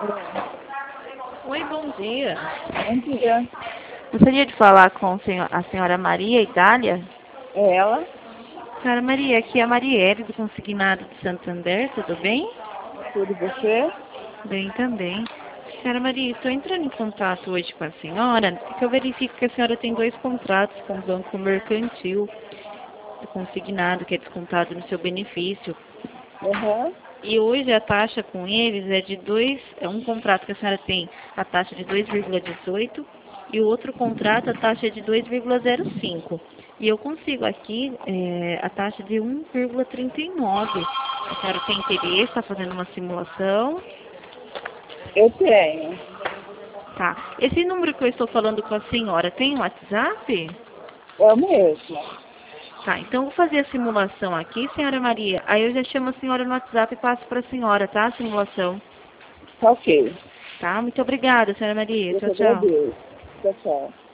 Oi, bom dia. Bom dia. Gostaria de falar com a senhora Maria Idália. É ela? Senhora Maria, aqui é a Marielle do Consignado de Santander, tudo bem? Tudo você? Bem também. Senhora Maria, estou entrando em contato hoje com a senhora, porque eu verifico que a senhora tem 2 contratos com o Banco Mercantil, do Consignado, que é descontado no seu benefício. Uhum. E hoje a taxa com eles é um contrato que a senhora tem a taxa de 2,18 e o outro contrato a taxa é de 2,05. E eu consigo aqui a taxa de 1,39. A senhora tem interesse, está fazendo uma simulação? Eu tenho. Tá. Esse número que eu estou falando com a senhora tem um WhatsApp? É o mesmo. Tá, então eu vou fazer a simulação aqui, senhora Maria. Aí eu já chamo a senhora no WhatsApp e passo para a senhora, tá? A simulação. Tá ok. Tá? Muito obrigada, senhora Maria. Eu te Tchau, tchau. agradeço. Tchau, tchau.